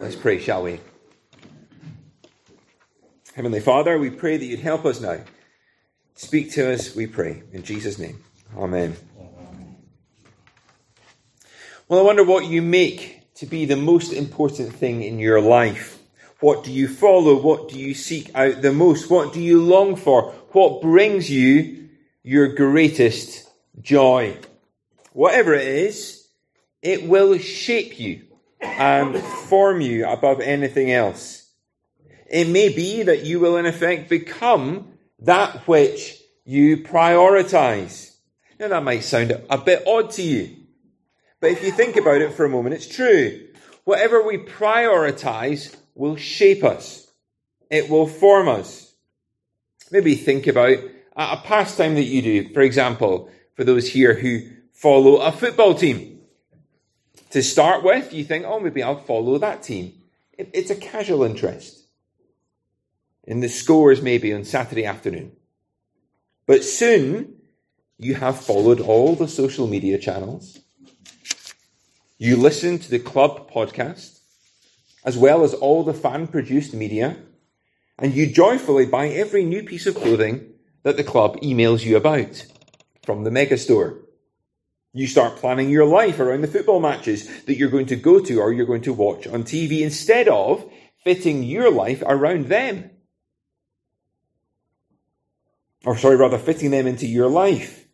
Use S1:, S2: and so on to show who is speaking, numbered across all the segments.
S1: Let's pray, shall we? Heavenly Father, we pray that you'd help us now. Speak to us, we pray. In Jesus' name. Amen. Well, I wonder what you make to be the most important thing in your life. What do you follow? What do you seek out the most? What do you long for? What brings you your greatest joy? Whatever it is, it will shape you and form you above anything else. It may be that you will in effect become that which you prioritize. Now that might sound a bit odd to you, but if you think about it for a moment, it's true. Whatever we prioritize will shape us. It will form us. Maybe think about a pastime that you do. For example, for those here who follow a football team. To start with, you think, maybe I'll follow that team. It's a casual interest. In the scores maybe on Saturday afternoon. But soon, you have followed all the social media channels. You listen to the club podcast, as well as all the fan-produced media, and you joyfully buy every new piece of clothing that the club emails you about from the mega store. You start planning your life around the football matches that you're going to go to or you're going to watch on TV instead of fitting your life around them. Fitting them into your life.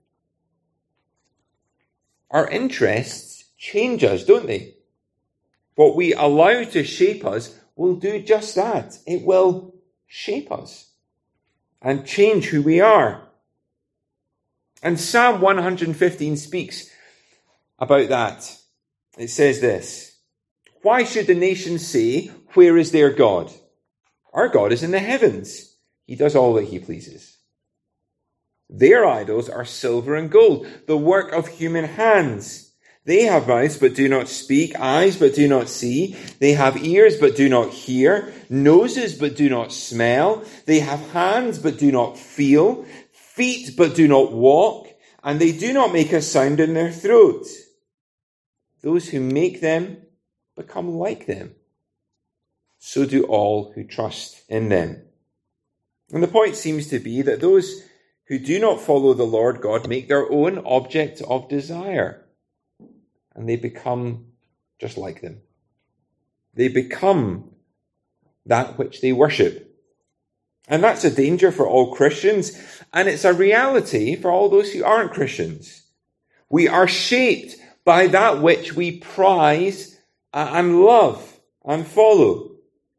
S1: Our interests change us, don't they? What we allow to shape us will do just that. It will shape us and change who we are. And Psalm 115 speaks about that. It says this: "Why should the nations say, 'Where is their God?' Our God is in the heavens. He does all that he pleases. Their idols are silver and gold, the work of human hands. They have mouths but do not speak, eyes but do not see. They have ears but do not hear, noses but do not smell. They have hands but do not feel, feet but do not walk, and they do not make a sound in their throat. Those who make them become like them. So do all who trust in them." And the point seems to be that those who do not follow the Lord God make their own object of desire, and they become just like them. They become that which they worship. And that's a danger for all Christians, and it's a reality for all those who aren't Christians. We are shaped by that which we prize and love and follow.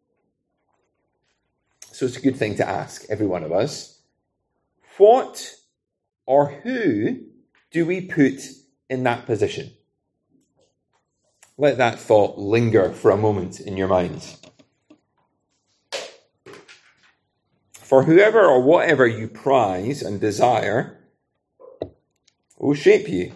S1: So it's a good thing to ask, every one of us. What or who do we put in that position? Let that thought linger for a moment in your minds. For whoever or whatever you prize and desire will shape you.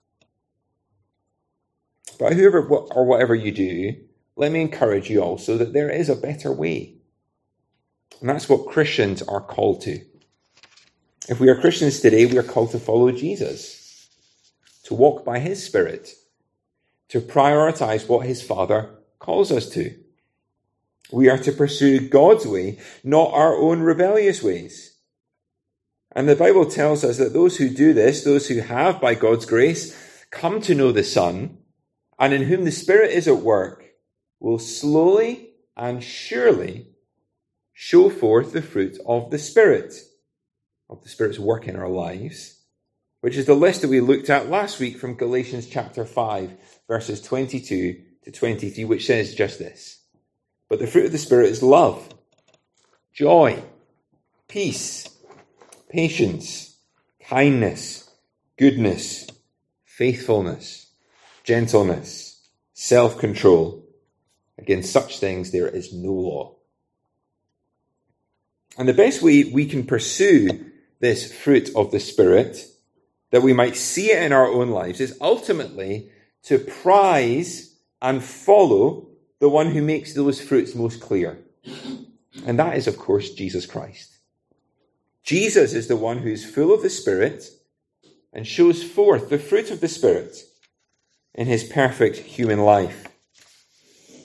S1: But whoever or whatever you do, let me encourage you also that there is a better way. And that's what Christians are called to. If we are Christians today, we are called to follow Jesus, to walk by his Spirit, to prioritize what his Father calls us to. We are to pursue God's way, not our own rebellious ways. And the Bible tells us that those who do this, those who have, by God's grace, come to know the Son, and in whom the Spirit is at work, will slowly and surely show forth the fruit of the Spirit's work in our lives, which is the list that we looked at last week from Galatians chapter 5, verses 22 to 23, which says just this: "But the fruit of the Spirit is love, joy, peace, patience, kindness, goodness, faithfulness, gentleness, self-control. Against such things there is no law." And the best way we can pursue this fruit of the Spirit, that we might see it in our own lives, is ultimately to prize and follow the one who makes those fruits most clear. And that is, of course, Jesus Christ. Jesus is the one who is full of the Spirit and shows forth the fruit of the Spirit in his perfect human life.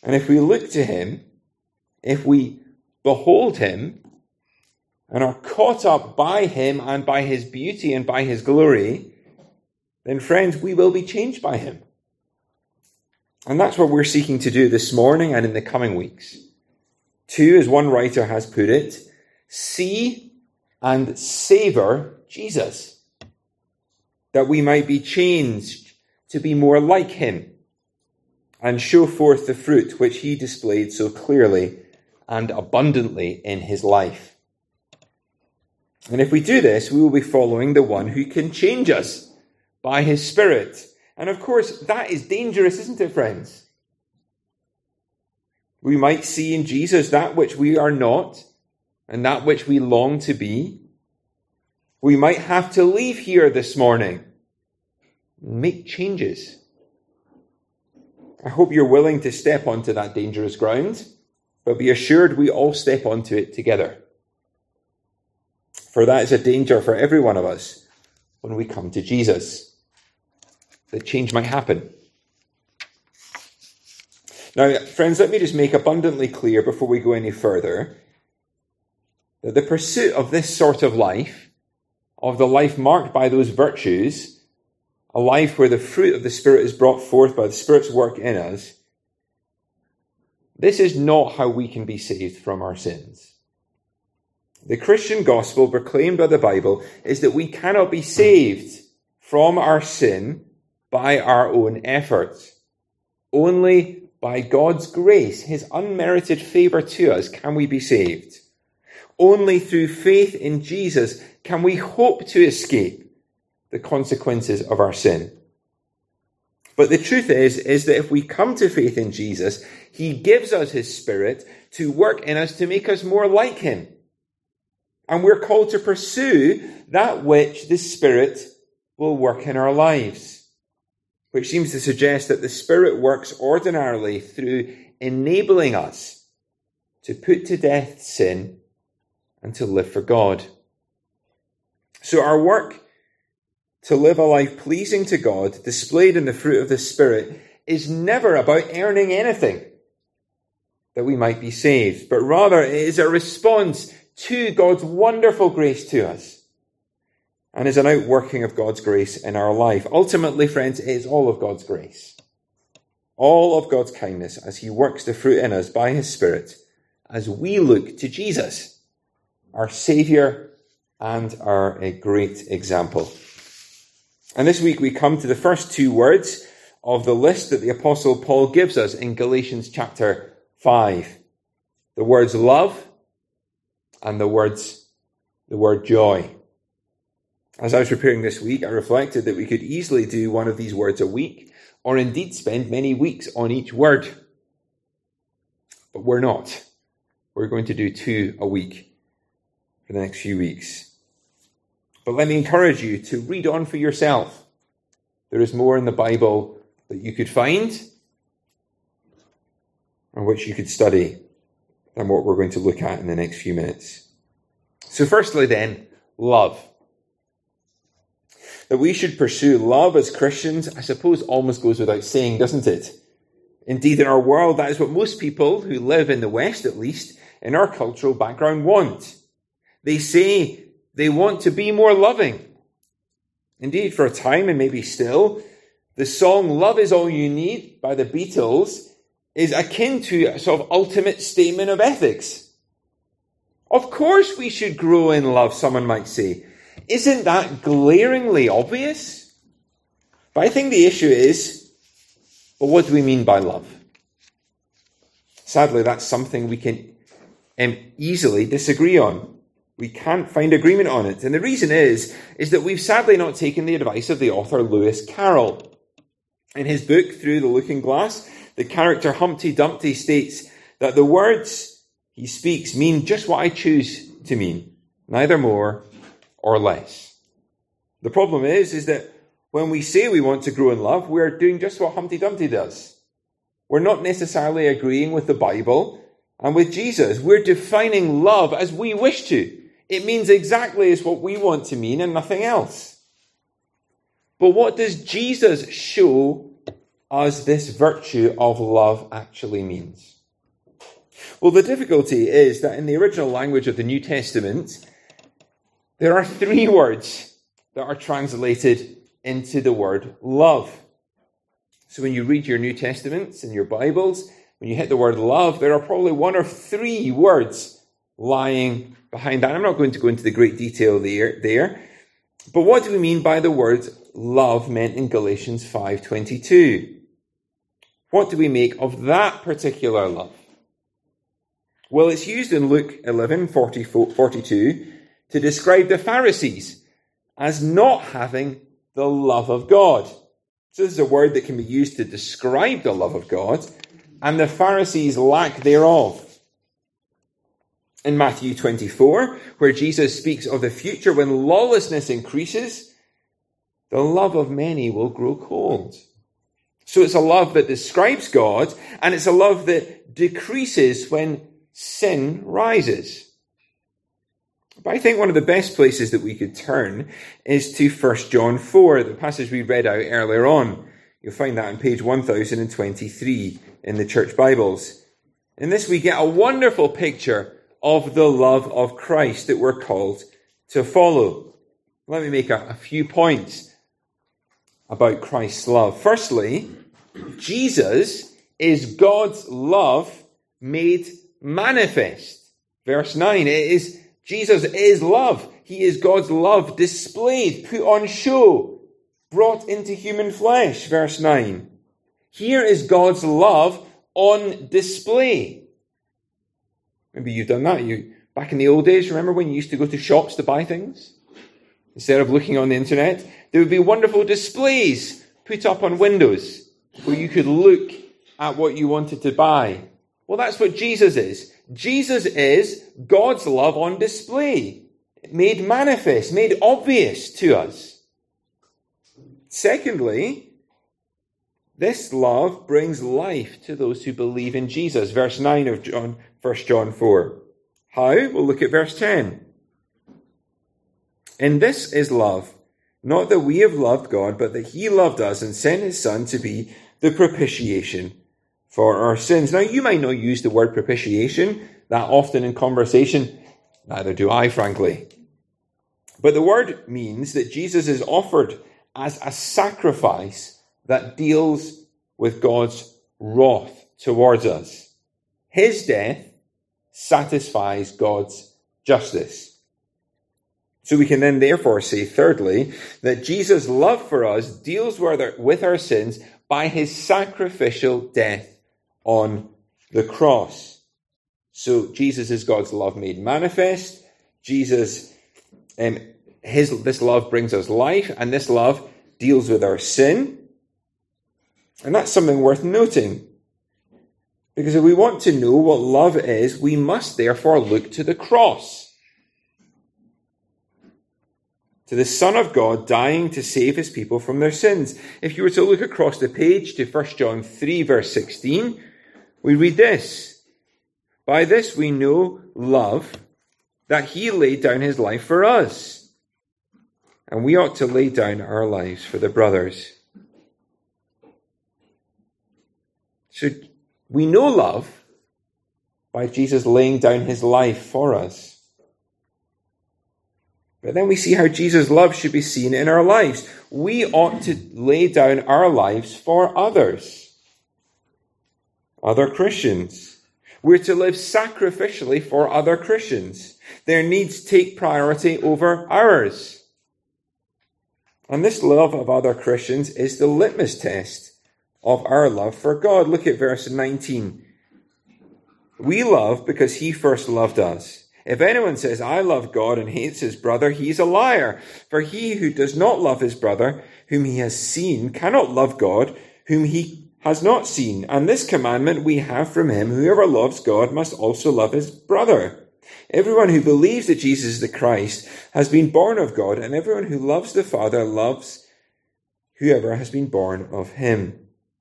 S1: And if we look to him, if we behold him, and are caught up by him and by his beauty and by his glory, then friends, we will be changed by him. And that's what we're seeking to do this morning and in the coming weeks. To, as one writer has put it, see and savour Jesus, that we might be changed to be more like him and show forth the fruit which he displayed so clearly and abundantly in his life. And if we do this, we will be following the one who can change us by his Spirit. And of course, that is dangerous, isn't it, friends? We might see in Jesus that which we are not and that which we long to be. We might have to leave here this morning and make changes. I hope you're willing to step onto that dangerous ground, but be assured we all step onto it together. For that is a danger for every one of us when we come to Jesus, that change might happen. Now, friends, let me just make abundantly clear before we go any further that the pursuit of this sort of life, of the life marked by those virtues, a life where the fruit of the Spirit is brought forth by the Spirit's work in us, this is not how we can be saved from our sins. The Christian gospel proclaimed by the Bible is that we cannot be saved from our sin by our own efforts. Only by God's grace, his unmerited favour to us, can we be saved. Only through faith in Jesus can we hope to escape the consequences of our sin. But the truth is that if we come to faith in Jesus, he gives us his Spirit to work in us to make us more like him. And we're called to pursue that which the Spirit will work in our lives, which seems to suggest that the Spirit works ordinarily through enabling us to put to death sin and to live for God. So our work to live a life pleasing to God, displayed in the fruit of the Spirit, is never about earning anything that we might be saved, but rather it is a response to God's wonderful grace to us, and is an outworking of God's grace in our life. Ultimately, friends, it is all of God's grace, all of God's kindness as he works the fruit in us by his Spirit, as we look to Jesus, our Saviour and our great example. And this week we come to the first two words of the list that the Apostle Paul gives us in Galatians chapter 5. The words love and the word joy. As I was preparing this week, I reflected that we could easily do one of these words a week, or indeed spend many weeks on each word. But we're not. We're going to do 2 a week for the next few weeks. But let me encourage you to read on for yourself. There is more in the Bible that you could find and which you could study than what we're going to look at in the next few minutes. So firstly then, love. That we should pursue love as Christians, I suppose almost goes without saying, doesn't it? Indeed, in our world, that is what most people who live in the West, at least, in our cultural background want. They say they want to be more loving. Indeed, for a time, and maybe still, the song Love Is All You Need by the Beatles is akin to a sort of ultimate statement of ethics. Of course we should grow in love, someone might say. Isn't that glaringly obvious? But I think the issue is, well, what do we mean by love? Sadly, that's something we can easily disagree on. We can't find agreement on it. And the reason is that we've sadly not taken the advice of the author Lewis Carroll. In his book, Through the Looking Glass, the character Humpty Dumpty states that the words he speaks mean just what I choose to mean, neither more or less. The problem is that when we say we want to grow in love, we're doing just what Humpty Dumpty does. We're not necessarily agreeing with the Bible and with Jesus. We're defining love as we wish to. It means exactly as what we want to mean and nothing else. But what does Jesus show us this virtue of love actually means? Well, the difficulty is that in the original language of the New Testament, there are 3 words that are translated into the word love. So when you read your New Testaments and your Bibles, when you hit the word love, there are probably 1 or 3 words lying behind that. I'm not going to go into the great detail there. But what do we mean by the word love meant in Galatians 5:22? What do we make of that particular love? Well, it's used in Luke 11:42 to describe the Pharisees as not having the love of God. So this is a word that can be used to describe the love of God, and the Pharisees' lack thereof. In Matthew 24, where Jesus speaks of the future when lawlessness increases, the love of many will grow cold. So it's a love that describes God, and it's a love that decreases when sin rises. But I think one of the best places that we could turn is to 1 John 4, the passage we read out earlier on. You'll find that on page 1023 in the church Bibles. In this we get a wonderful picture of the love of Christ that we're called to follow. Let me make a few points about Christ's love. Firstly, Jesus is God's love made manifest. Verse 9, Jesus is love. He is God's love displayed, put on show, brought into human flesh. Verse 9. Here is God's love on display. Maybe you've done that. Back in the old days, remember when you used to go to shops to buy things? Instead of looking on the internet, there would be wonderful displays put up on windows where you could look at what you wanted to buy. Well, that's what Jesus is. Jesus is God's love on display, made manifest, made obvious to us. Secondly, this love brings life to those who believe in Jesus. Verse 9 of 1 John 4. How? We'll look at verse 10. And this is love, not that we have loved God, but that he loved us and sent his Son to be the propitiation for our sins. Now, you might not use the word propitiation that often in conversation. Neither do I, frankly. But the word means that Jesus is offered as a sacrifice that deals with God's wrath towards us. His death satisfies God's justice. So we can then therefore say, thirdly, that Jesus' love for us deals with our sins by his sacrificial death on the cross. So Jesus is God's love made manifest. This love brings us life, and this love deals with our sin. And that's something worth noting. Because if we want to know what love is, we must therefore look to the cross. To the Son of God dying to save his people from their sins. If you were to look across the page to 1 John 3 verse 16, we read this. By this we know love, that he laid down his life for us. And we ought to lay down our lives for the brothers. So we know love by Jesus laying down his life for us. But then we see how Jesus' love should be seen in our lives. We ought to lay down our lives for others. Other Christians. We're to live sacrificially for other Christians. Their needs take priority over ours. And this love of other Christians is the litmus test of our love for God. Look at verse 19. We love because he first loved us. If anyone says, I love God and hates his brother, he's a liar. For he who does not love his brother, whom he has seen, cannot love God, whom he has not seen. And this commandment we have from him, whoever loves God must also love his brother. Everyone who believes that Jesus is the Christ has been born of God, and everyone who loves the Father loves whoever has been born of him.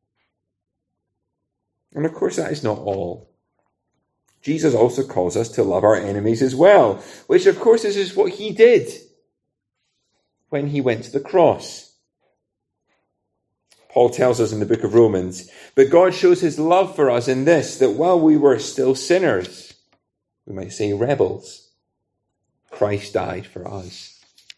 S1: And of course that is not all. Jesus also calls us to love our enemies as well, which of course is what he did when he went to the cross. Paul tells us in the book of Romans. But God shows his love for us in this, that while we were still sinners, we might say rebels, Christ died for us.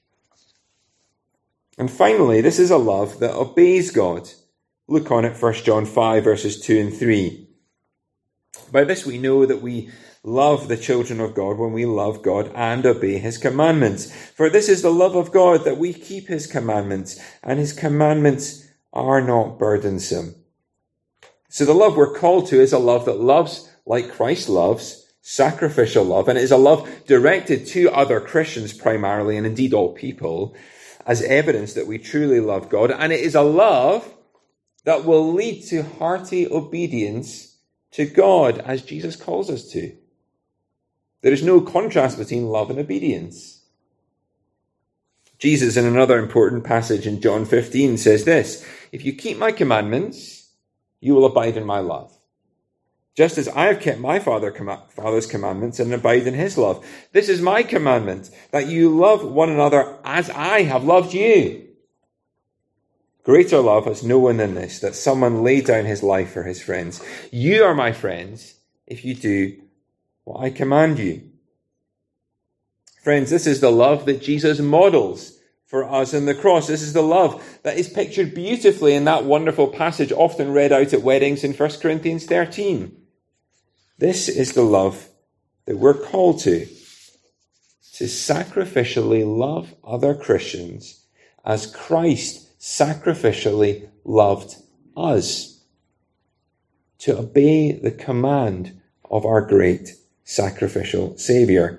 S1: And finally, this is a love that obeys God. Look on at 1 John 5, verses 2 and 3. By this we know that we love the children of God when we love God and obey his commandments. For this is the love of God, that we keep his commandments, and his commandments are not burdensome. So the love we're called to is a love that loves like Christ loves, sacrificial love, and it is a love directed to other Christians primarily, and indeed all people, as evidence that we truly love God. And it is a love that will lead to hearty obedience to God, as Jesus calls us to. There is no contrast between love and obedience. Jesus, in another important passage in John 15, says this, "If you keep my commandments, you will abide in my love, just as I have kept my Father's commandments and abide in his love. This is my commandment, that you love one another as I have loved you. Greater love has no one than this, that someone lay down his life for his friends. You are my friends if you do what I command you." Friends, this is the love that Jesus models for us in the cross. This is the love that is pictured beautifully in that wonderful passage often read out at weddings in 1 Corinthians 13. This is the love that we're called to sacrificially love other Christians as Christ sacrificially loved us, to obey the command of our great sacrificial Saviour.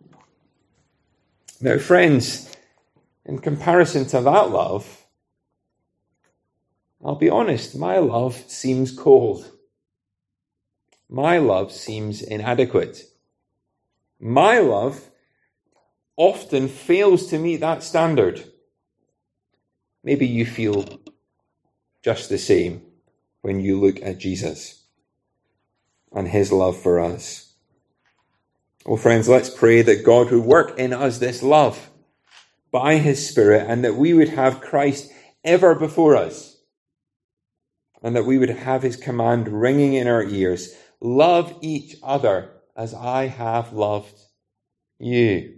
S1: Now, friends, in comparison to that love, I'll be honest, my love seems cold. My love seems inadequate. My love often fails to meet that standard. Maybe you feel just the same when you look at Jesus and his love for us. Well, friends, let's pray that God would work in us this love by his Spirit, and that we would have Christ ever before us, and that we would have his command ringing in our ears. Love each other as I have loved you.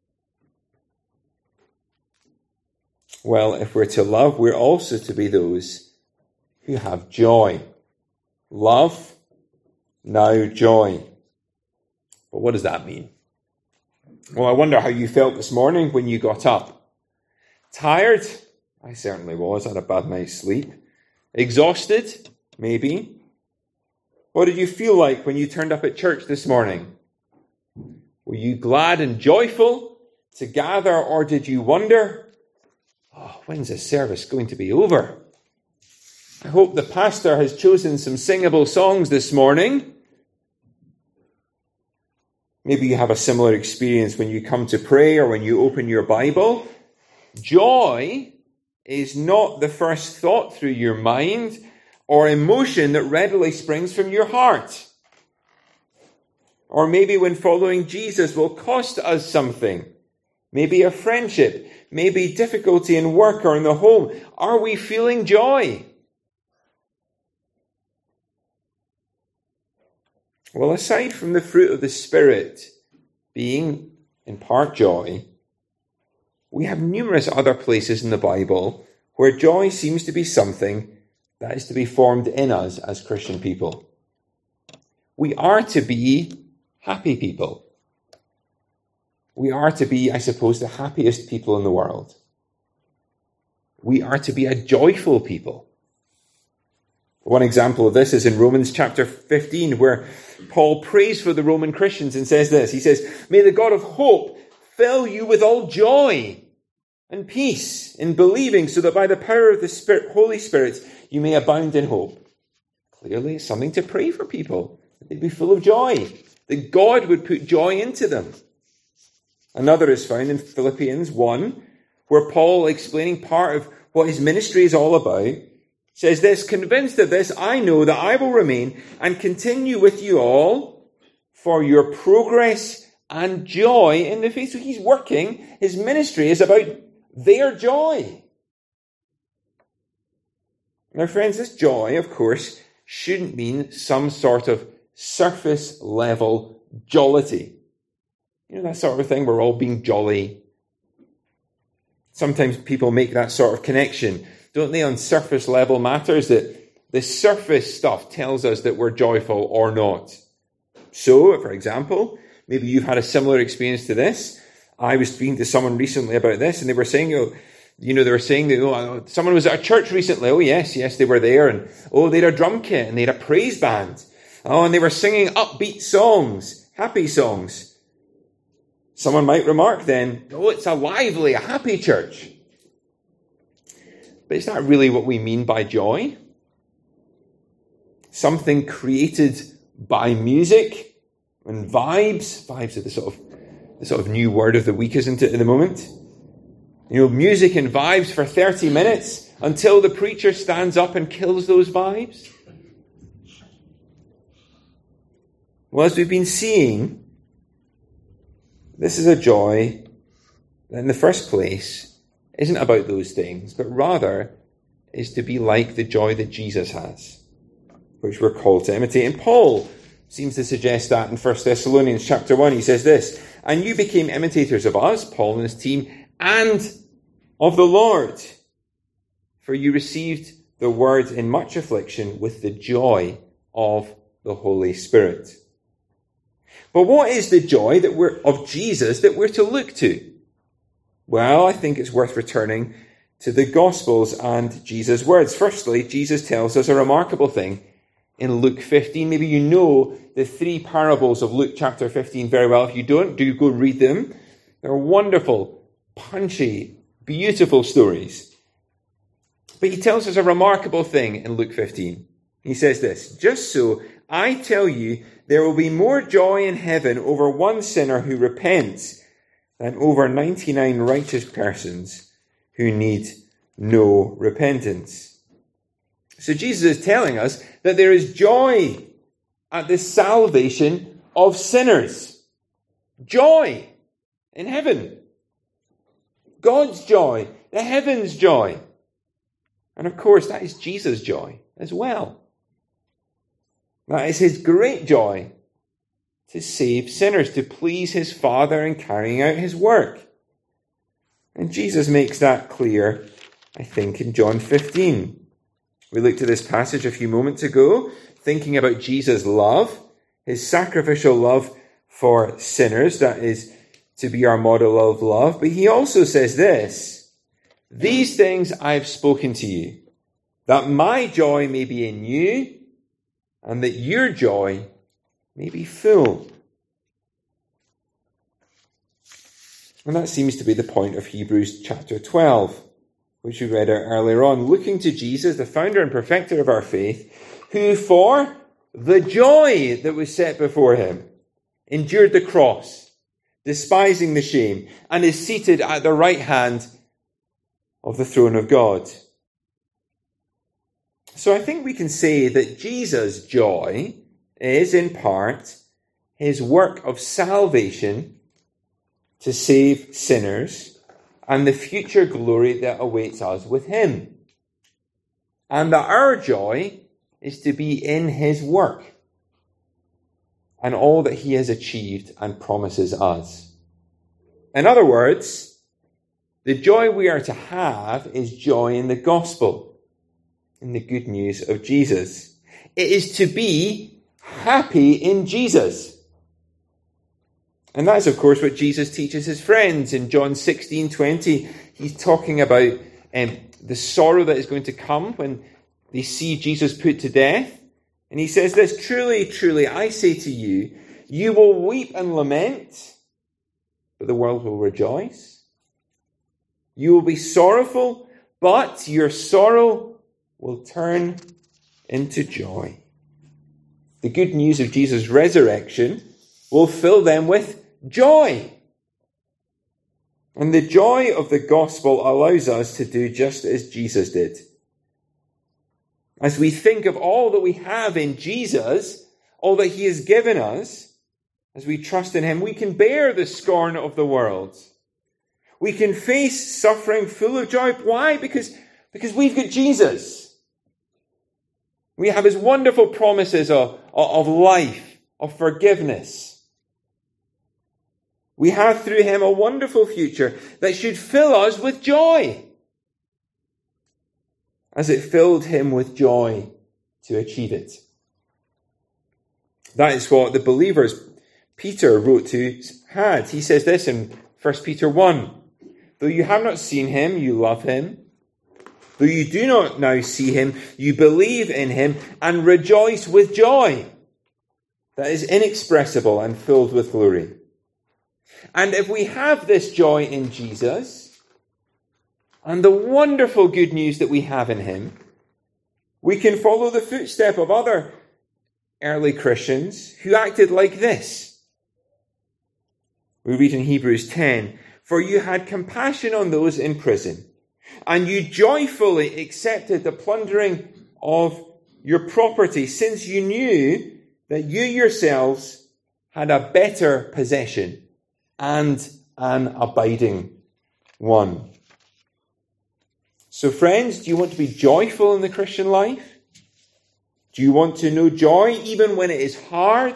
S1: Well, if we're to love, we're also to be those who have joy. Love, now joy. But what does that mean? Well, I wonder how you felt this morning when you got up. Tired? I certainly was. I had a bad night's sleep. Exhausted? Maybe. What did you feel like when you turned up at church this morning? Were you glad and joyful to gather, or did you wonder, when's the service going to be over? I hope the pastor has chosen some singable songs this morning. Maybe you have a similar experience when you come to pray or when you open your Bible. Joy is not the first thought through your mind or emotion that readily springs from your heart. Or maybe when following Jesus will cost us something. Maybe a friendship, maybe difficulty in work or in the home. Are we feeling joy? Well, aside from the fruit of the Spirit being in part joy, we have numerous other places in the Bible where joy seems to be something that is to be formed in us as Christian people. We are to be happy people. We are to be, I suppose, the happiest people in the world. We are to be a joyful people. One example of this is in Romans chapter 15, where Paul prays for the Roman Christians and says this. He says, "May the God of hope fill you with all joy and peace in believing, so that by the power of the Holy Spirit you may abound in hope." Clearly, it's something to pray for people, that they'd be full of joy, that God would put joy into them. Another is found in Philippians 1, where Paul, explaining part of what his ministry is all about, says this, "Convinced of this, I know that I will remain and continue with you all for your progress and joy in the faith." So he's working, his ministry is about their joy. Now, friends, this joy, of course, shouldn't mean some sort of surface level jollity. You know, that sort of thing, we're all being jolly. Sometimes people make that sort of connection, don't they, on surface level matters, that the surface stuff tells us that we're joyful or not. So, for example, maybe you've had a similar experience to this. I was speaking to someone recently about this, and they were saying, that someone was at a church recently. Oh, yes, they were there. And, they had a drum kit, and they had a praise band. Oh, and they were singing upbeat songs, happy songs. Someone might remark then, it's a happy church. But is that really what we mean by joy? Something created by music and vibes. Vibes are the sort of new word of the week, isn't it, at the moment? Music and vibes for 30 minutes until the preacher stands up and kills those vibes. Well, as we've been seeing, this is a joy that in the first place isn't about those things, but rather is to be like the joy that Jesus has, which we're called to imitate. And Paul seems to suggest that in 1 Thessalonians chapter 1. He says this, "And you became imitators of us," Paul and his team, "and of the Lord. For you received the word in much affliction with the joy of the Holy Spirit." But what is the joy of Jesus that we're to look to? Well, I think it's worth returning to the Gospels and Jesus' words. Firstly, Jesus tells us a remarkable thing in Luke 15. Maybe you know the three parables of Luke chapter 15 very well. If you don't, do go read them. They're wonderful, punchy, beautiful stories. But he tells us a remarkable thing in Luke 15. He says this, "Just so, I tell you, there will be more joy in heaven over one sinner who repents than over 99 righteous persons who need no repentance." So Jesus is telling us that there is joy at the salvation of sinners. Joy in heaven. God's joy, the heaven's joy. And of course, that is Jesus' joy as well. That is his great joy, to save sinners, to please his Father in carrying out his work. And Jesus makes that clear, I think, in John 15. We looked at this passage a few moments ago, thinking about Jesus' love, his sacrificial love for sinners, that is to be our model of love. But he also says this, "These things I've spoken to you, that my joy may be in you, and that your joy may be full." And that seems to be the point of Hebrews chapter 12, which we read out earlier on. Looking to Jesus, the founder and perfecter of our faith, who for the joy that was set before him endured the cross, despising the shame, and is seated at the right hand of the throne of God. So I think we can say that Jesus' joy is in part his work of salvation to save sinners and the future glory that awaits us with him. And that our joy is to be in his work and all that he has achieved and promises us. In other words, the joy we are to have is joy in the gospel, in the good news of Jesus. It is to be happy in Jesus. And that's, of course, what Jesus teaches his friends in John 16:20. He's talking about the sorrow that is going to come when they see Jesus put to death. And he says this, "Truly, truly, I say to you, you will weep and lament, but the world will rejoice. You will be sorrowful, but your sorrow will turn into joy." The good news of Jesus' resurrection will fill them with joy. And the joy of the gospel allows us to do just as Jesus did. As we think of all that we have in Jesus, all that he has given us, as we trust in him, we can bear the scorn of the world. We can face suffering full of joy. Why? Because we've got Jesus. We have his wonderful promises of life, of forgiveness. We have through him a wonderful future that should fill us with joy, as it filled him with joy to achieve it. That is what the believers Peter wrote to had. He says this in 1 Peter 1. Though you have not seen him, you love him. Though you do not now see him, you believe in him and rejoice with joy that is inexpressible and filled with glory. And if we have this joy in Jesus and the wonderful good news that we have in him, we can follow the footstep of other early Christians who acted like this. We read in Hebrews 10, "For you had compassion on those in prison, and you joyfully accepted the plundering of your property, since you knew that you yourselves had a better possession and an abiding one." So friends, do you want to be joyful in the Christian life? Do you want to know joy even when it is hard?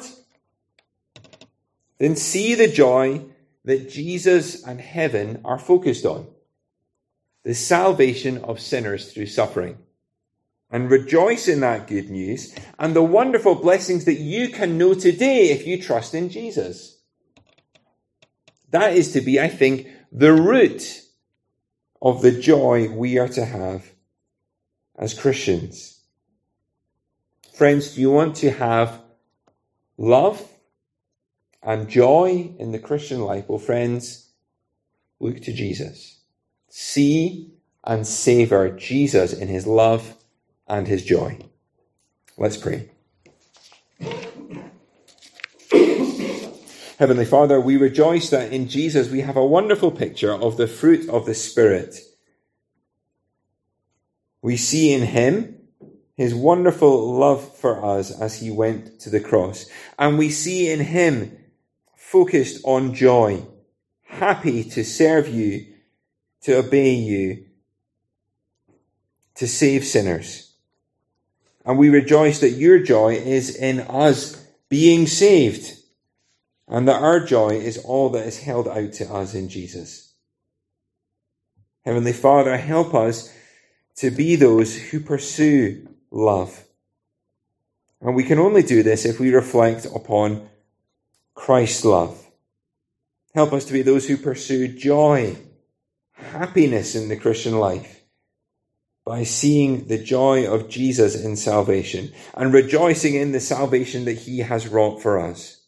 S1: Then see the joy that Jesus and heaven are focused on. The salvation of sinners through suffering. And rejoice in that good news and the wonderful blessings that you can know today if you trust in Jesus. That is to be, I think, the root of the joy we are to have as Christians. Friends, do you want to have love and joy in the Christian life? Well, friends, look to Jesus. See and savor Jesus in his love and his joy. Let's pray. Heavenly Father, we rejoice that in Jesus we have a wonderful picture of the fruit of the Spirit. We see in him his wonderful love for us as he went to the cross. And we see in him focused on joy, happy to serve you, to obey you, to save sinners. And we rejoice that your joy is in us being saved, and that our joy is all that is held out to us in Jesus. Heavenly Father, help us to be those who pursue love. And we can only do this if we reflect upon Christ's love. Help us to be those who pursue joy, happiness in the Christian life by seeing the joy of Jesus in salvation and rejoicing in the salvation that he has wrought for us.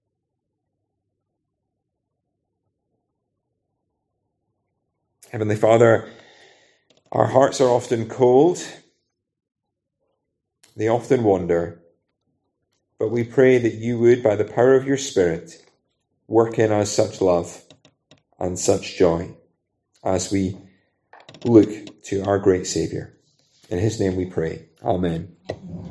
S1: Heavenly Father, our hearts are often cold. They often wander, but we pray that you would, by the power of your Spirit, work in us such love and such joy as we look to our great Saviour. In his name we pray. Amen.